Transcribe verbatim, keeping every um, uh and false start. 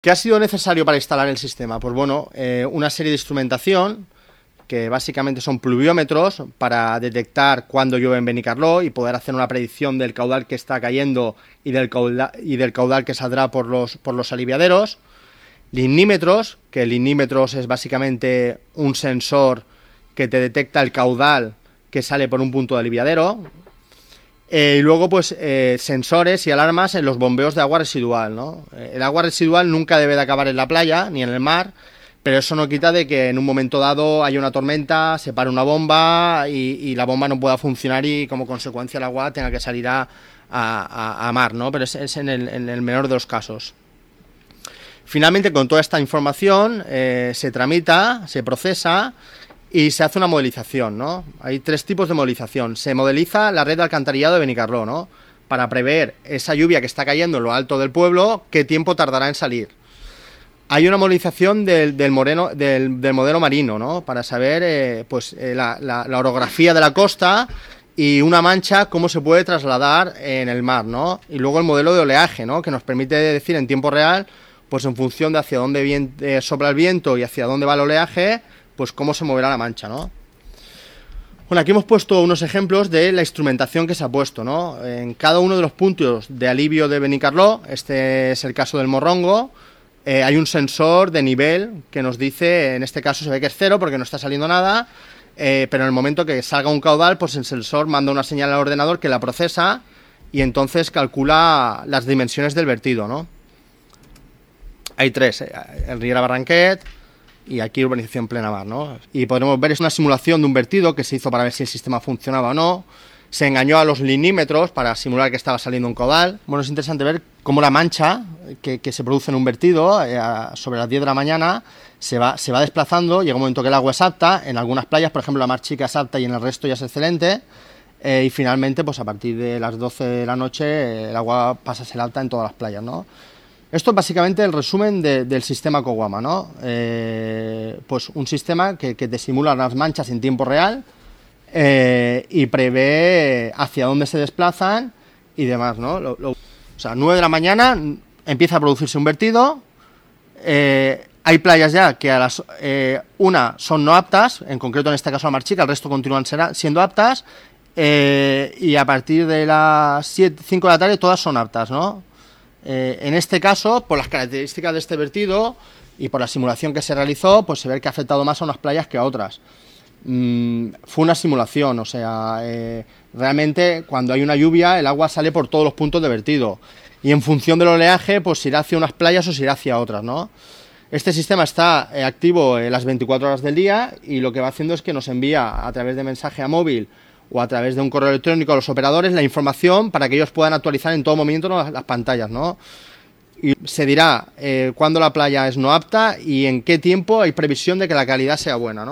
¿Qué ha sido necesario para instalar el sistema? Pues bueno, eh, una serie de instrumentación, que básicamente son pluviómetros para detectar cuándo llueve en Benicarló y poder hacer una predicción del caudal que está cayendo y del caudal, y del caudal que saldrá por los, por los aliviaderos. Limnímetros, que el limnímetros es básicamente un sensor que te detecta el caudal que sale por un punto de aliviadero. Eh, y luego, pues, eh, sensores y alarmas en los bombeos de agua residual, ¿no? El agua residual nunca debe de acabar en la playa ni en el mar, pero eso no quita de que en un momento dado haya una tormenta, se pare una bomba y, y la bomba no pueda funcionar y como consecuencia el agua tenga que salir a, a, a mar, ¿no? Pero es, es en, el, en el menor de los casos. Finalmente, con toda esta información, eh, se tramita, se procesa y se hace una modelización, ¿no? Hay tres tipos de modelización. Se modeliza la red de alcantarillado de Benicarló, ¿no? Para prever esa lluvia que está cayendo en lo alto del pueblo, qué tiempo tardará en salir. Hay una modelización del, del, moreno, del, del modelo marino, ¿no? Para saber eh, pues, eh, la, la, la orografía de la costa y una mancha, cómo se puede trasladar en el mar, ¿no? Y luego el modelo de oleaje, ¿no? Que nos permite decir en tiempo real, pues en función de hacia dónde viene, eh, sopla el viento y hacia dónde va el oleaje, pues cómo se moverá la mancha, ¿no? Bueno, aquí hemos puesto unos ejemplos de la instrumentación que se ha puesto, ¿no? En cada uno de los puntos de alivio de Benicarló, este es el caso del Morrongo, eh, hay un sensor de nivel que nos dice, en este caso se ve que es cero porque no está saliendo nada, eh, pero en el momento que salga un caudal, pues el sensor manda una señal al ordenador que la procesa y entonces calcula las dimensiones del vertido, ¿no? Hay tres, eh, el Riera Barranquet, y aquí urbanización plena mar, ¿no? Y podremos ver, es una simulación de un vertido que se hizo para ver si el sistema funcionaba o no. Se engañó a los linímetros para simular que estaba saliendo un caudal. Bueno, es interesante ver cómo la mancha que, que se produce en un vertido eh, sobre las diez de la mañana se va, se va desplazando. Llega un momento que el agua es apta. En algunas playas, por ejemplo, la Mar Chica es apta y en el resto ya es excelente. Eh, y finalmente, pues a partir de las doce de la noche, eh, el agua pasa a ser alta en todas las playas, ¿no? Esto es básicamente el resumen de, del sistema COWAMA, ¿no? Eh, pues un sistema que, que te simula las manchas en tiempo real eh, y prevé hacia dónde se desplazan y demás, ¿no? Lo, lo, o sea, nueve de la mañana empieza a producirse un vertido, eh, hay playas ya que a las eh, una son no aptas, en concreto en este caso la Mar Chica, el resto continúan será, siendo aptas, eh, y a partir de las siete, cinco de la tarde todas son aptas, ¿no? Eh, en este caso, por las características de este vertido y por la simulación que se realizó, pues se ve que ha afectado más a unas playas que a otras. Mm, fue una simulación, o sea, eh, realmente cuando hay una lluvia el agua sale por todos los puntos de vertido y en función del oleaje pues irá hacia unas playas o se irá hacia otras, ¿no? Este sistema está eh, activo eh, las veinticuatro horas del día y lo que va haciendo es que nos envía a través de mensaje a móvil o a través de un correo electrónico a los operadores la información para que ellos puedan actualizar en todo momento las, las pantallas, ¿no? Y se dirá eh, cuándo la playa es no apta y en qué tiempo hay previsión de que la calidad sea buena, ¿no?